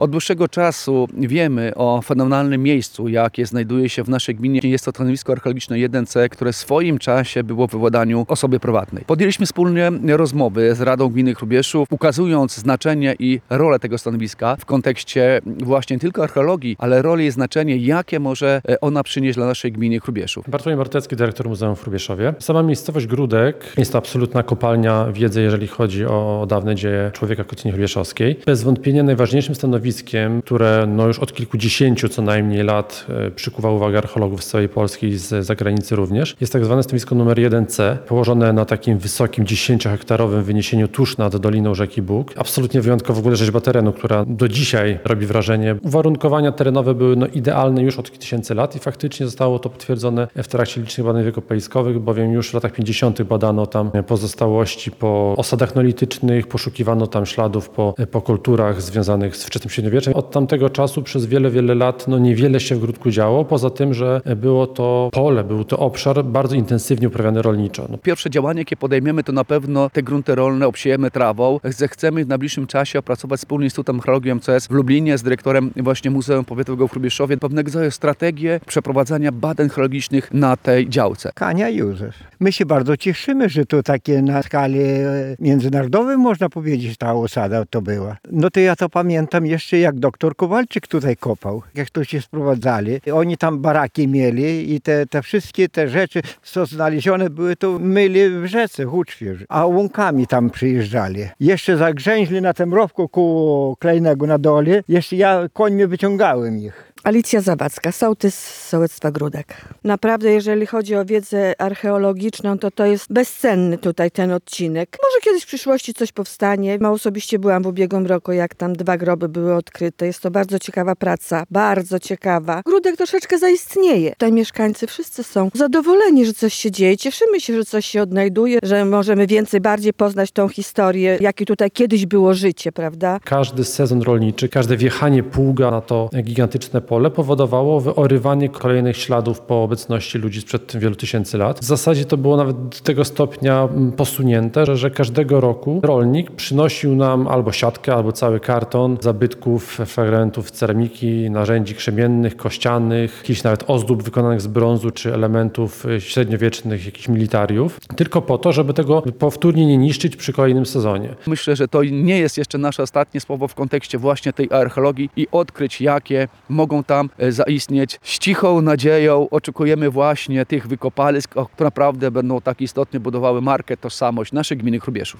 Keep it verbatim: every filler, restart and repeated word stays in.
Od dłuższego czasu wiemy o fenomenalnym miejscu, jakie znajduje się w naszej gminie. Jest to stanowisko archeologiczne jeden C, które w swoim czasie było w władaniu osoby prywatnej. Podjęliśmy wspólnie rozmowy z Radą Gminy Hrubieszów, ukazując znaczenie i rolę tego stanowiska w kontekście właśnie nie tylko archeologii, ale roli i znaczenie, jakie może ona przynieść dla naszej gminy Hrubieszów. Bartłomiej Martecki, dyrektor Muzeum w Hrubieszowie. Sama miejscowość Gródek jest to absolutna kopalnia wiedzy, jeżeli chodzi o dawne dzieje człowieka Kotlinie Hrubieszowskiej. Bez wątpienia najważniejszym stanowiskiem, które no już od kilkudziesięciu co najmniej lat przykuwa uwagę archeologów z całej Polski i z zagranicy również, jest tak zwane stanowisko numer jeden C, położone na takim wysokim dziesięciohektarowym wyniesieniu tuż nad Doliną Rzeki Bóg. Absolutnie wyjątkowa w ogóle rzeźba terenu, która do dzisiaj robi wrażenie. Uwarunkowania terenowe były no idealne już od tysięcy lat i faktycznie zostało to potwierdzone w trakcie licznych badań wiekopejskowych, bowiem już w latach pięćdziesiątych badano tam pozostałości po osadach neolitycznych, poszukiwano tam śladów po, po kulturach związanych z wczesnym średniowieczem. Od tamtego czasu przez wiele, wiele lat no niewiele się w Gródku działo, poza tym, że było to pole, był to obszar bardzo intensywnie uprawiany rolniczo. No. Pierwsze działanie, jakie podejmiemy, to na pewno te grunty rolne obsiejemy trawą. Chcemy w najbliższym czasie opracować wspólnie z Instytutem Archeologii M C S w Lublinie z dyrektorem właśnie Muzeum Powiatowego w Hrubieszowie pewnego rodzaju strategię przeprowadzania badań archeologicznych na tej działce. Kania Józef. My się bardzo cieszymy, że to takie na skali międzynarodowej, można powiedzieć, ta osada to była. No to ja to pamiętam jeszcze, jak doktor Kowalczyk tutaj kopał, jak to się sprowadzali. Oni tam baraki mieli i te, te wszystkie te rzeczy, co znalezione były, to myli w rzece Huczwie, a łąkami tam przyjeżdżali. Jeszcze zagrzęźli na tym rowku koło Klejnego na dole, jeszcze ja końmi wyciągałem ich. Alicja Zawadzka, sołtys z sołectwa Gródek. Naprawdę, jeżeli chodzi o wiedzę archeologiczną, to to jest bezcenny tutaj ten odcinek. Może kiedyś w przyszłości coś powstanie. Ja osobiście byłam w ubiegłym roku, jak tam dwa groby były odkryte. Jest to bardzo ciekawa praca, bardzo ciekawa. Gródek troszeczkę zaistnieje. Tutaj mieszkańcy wszyscy są zadowoleni, że coś się dzieje. Cieszymy się, że coś się odnajduje, że możemy więcej, bardziej poznać tą historię, jakie tutaj kiedyś było życie, prawda? Każdy sezon rolniczy, każde wjechanie pługa na to gigantyczne pole powodowało wyorywanie kolejnych śladów po obecności ludzi sprzed wielu tysięcy lat. W zasadzie to było nawet do tego stopnia posunięte, że, że każdego roku rolnik przynosił nam albo siatkę, albo cały karton zabytków, fragmentów ceramiki, narzędzi krzemiennych, kościanych, jakichś nawet ozdób wykonanych z brązu czy elementów średniowiecznych, jakichś militariów, tylko po to, żeby tego powtórnie nie niszczyć przy kolejnym sezonie. Myślę, że to nie jest jeszcze nasze ostatnie słowo w kontekście właśnie tej archeologii i odkryć, jakie mogą tam zaistnieć. Z cichą nadzieją oczekujemy właśnie tych wykopalisk, które naprawdę będą tak istotnie budowały markę, tożsamość naszej gminy Hrubieszów.